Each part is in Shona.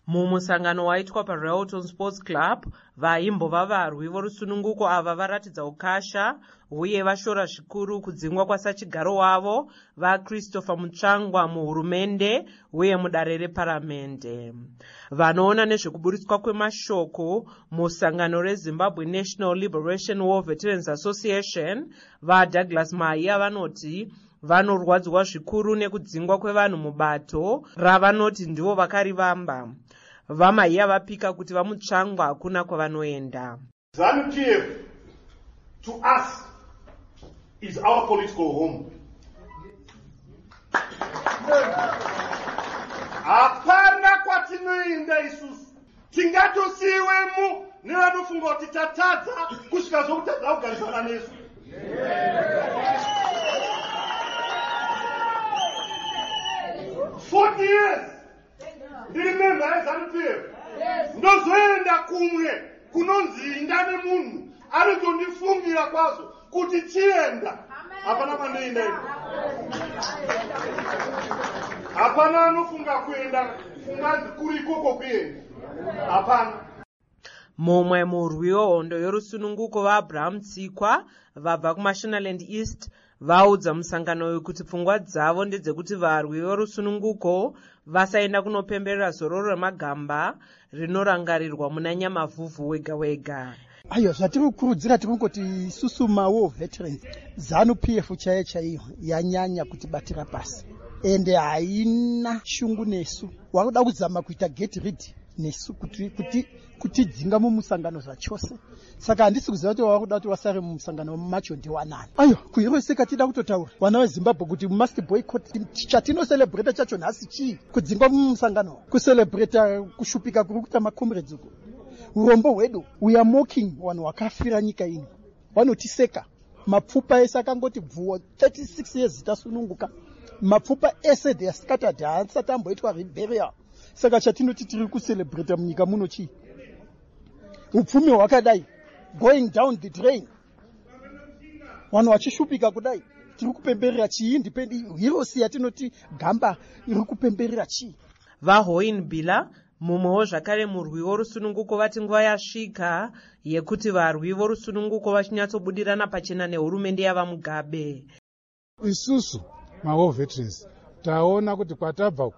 Mumusangano waitwa paRailton Sports Club, vaimbova varwi vorusununguko ava varatidza ukasha uye vashora zvikuru kudzingwa kwasachigaro wavo vaChristopher Mutsvangwa muhurumende uye mudare reparamende. Vanoona nezvekuburitswa kwemashoko musangano reZimbabwe National Liberation War Veterans Association vaDouglas Maiya vanoti vanorwadzwa zvikuru nekudzingwa kwevanhu mubato ravanoti ndivo vakarivamba. Vamaiya vapika kuti vaMutsvangwa hakuna kwavanoenda. ZANU-PF to us is our political home. Hapana kwatinoenda isusu. Tingatosiwemo nevanofunga kuti tatadza kusvika zvokutadza kugarisana nesu. Remember, ZANU-PF. Ndozoenda kumwe kunonzi indane munhu anotondifungira kwazo kuti chienda. Hapana kwanoenda ino. Hapana anofunga kuenda kungazi kuri ikoko kuenda. Hapana. Mumwe murwi wehondo yorusununguko vaAbraham Tsikwa vabva kuMashonaland East vaudza musangano uyu kuti pfungwa dzavo ndedzekuti varwi vorusununguko vasaenda kunopemberera zororo remagamba rinorangarirwa muna Nyamavhuvhu wega wega. Ayo zvatiri kukurudzira tikungoti isusu mawo veterans ZANU-PF chaiyo yanyanya kutibatira pasi ende haina shungu nesu. Wakuda kuzama kuita get rid nesu kuti dzinga mumusangano zvachose. Saka handisi kuziva kuti wakuda kuti wasare mumusangano macho ndiwanani. Ayo kuiroseka tida kutotaura vana veZimbabwe kuti must boycott. Chatino celebrate chacho nhasi chii? Kudzingwa mumusangano, kucelebrate kushupika kuri kuita macomrades uko. Urombo hwedu, we are mocking vanhu vakafira nyika ino. Vanotiseka. Mapfupa ese akangoti bvuwa 36 years tasununguka. Mapfupa ese they are scattered, haasati amboitwa reburial. Saka chatinoti tiri kucelebrate munyika muno chii? Upfumi hwakadai going down the drain. Vanhu vachishupika kudai. Tiri kupemberera chii? Independent heroes yatinoti gamba iri kupemberera chii? VaHoin Bila mumwewo zvakare murwi worusununguko vati nguva yasvika yekuti varwi vorusununguko vachinyatsobudirana pachena nehurumende yavaMugabe. Isusu mawo veterans taona kuti kwatabva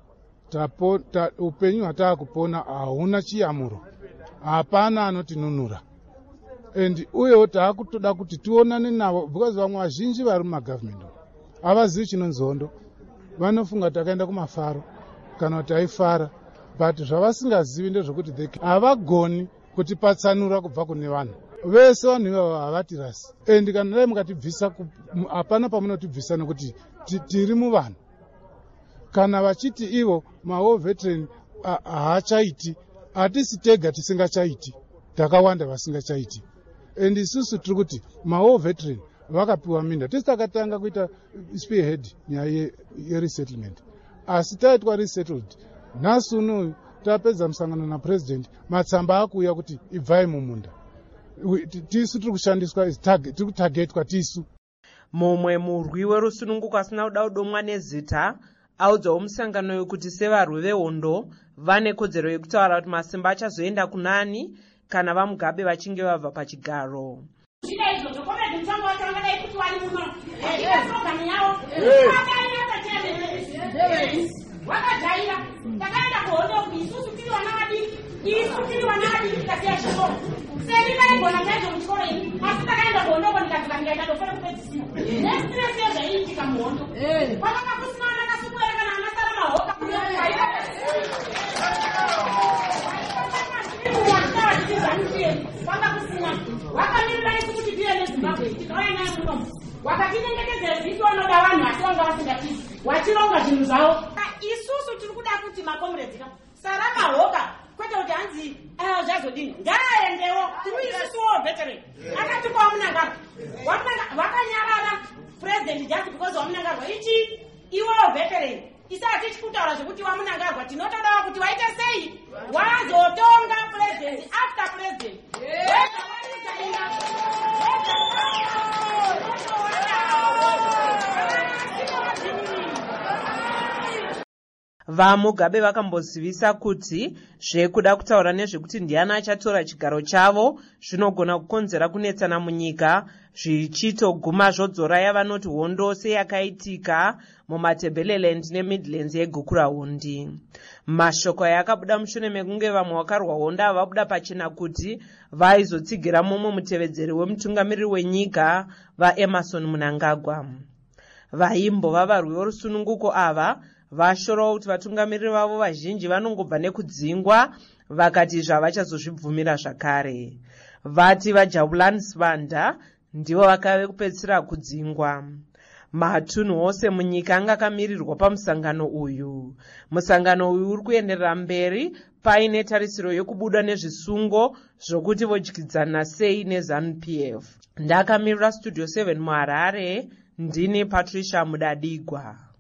upenyu hwataa kupona hauna chiyamuro. Hapana anotinunura. And uyewo taakutoda kuti tionane navo because vamwe vazhinji vari mumagovernment havazivi chinonzi hondo. Vanofunga takaenda kumafaro kana kuti taifara, but zvavasingazivi ndezvokuti havagoni kutipatsanura kubva kune vanhu. Vese vanhu ivavo havatirasi. And kana dai mukatibvisa, hapana pamunotibvisa nekuti tiri muvanhu. Kana vachiti ivo mawo veteran haachaiti, hatisi tega tisingachaiti, takawanda vasingachaiti. And isusu tiri kuti mawo veteran vakapiwa minda. Tisi takatanga kuita spearhead nyaya yeresettlement. Asi taitwa resettled. Nhasi unoyu tapedza musangano napresident, matsamba akuuya kuti ibvai mumunda. Tisu tiri kushandiswa, tiri kutagetwa tisu. Mumwe murwi werusununguko asina kuda kudomwa nezita audzawo musangano yokuti sevarwi vehondo vane kodzero yekutaura kuti masimba achazoenda kunani kana vaMugabe vachinge vabva pachigaro. Isusu tiri kuda kuti makomrades sara mahoka kwete kuti hanzi zvazodini ngaaendewo tiri isusuwo veteran akatipa wamunangagwa vakanyarara president just because wamunangagwa ichi iwo veteran isati tichikutaura zvekuti wamunangagwa tinotodawo kuti waite sei wazotonga president after president. vamugabe vakambozivisa kuti zvekuda kutaura nezvekuti ndiani achatora chigaro chavo zvinogona kukonzera kunetsana munyika, zvichitoguma zvodzoraya vanoti hondo seyakaitika mumatebeleland nemidlands yegukurahundi. Mashoko yakabuda mushure mekunge vamwe vakarwa hondo avabuda pachena kuti vaizotsigira mumwe mutevedzeri wemutungamiriri wenyika vaEmerson Mnangagwa. Vaimbova varwi vorusununguko ava vashorawo kuti vatungamiriri vavo vazhinji vanongobva nekudzingwa, vakati zvavachazozvibvumira zvakare. Vati vaJabulani Sibanda ndivo vakave kupedzisira kudzingwa. Matunhu ose munyika anga akamirirwa pamusangano uyu. Musangano uyu uri kuenderera mberi paine tarisiro yokubuda nezvisungo zvokuti vodyidzana sei neZANU-PF. Ndakamirira Studio 7 muHarare, ndini Patricia Mudadigwa.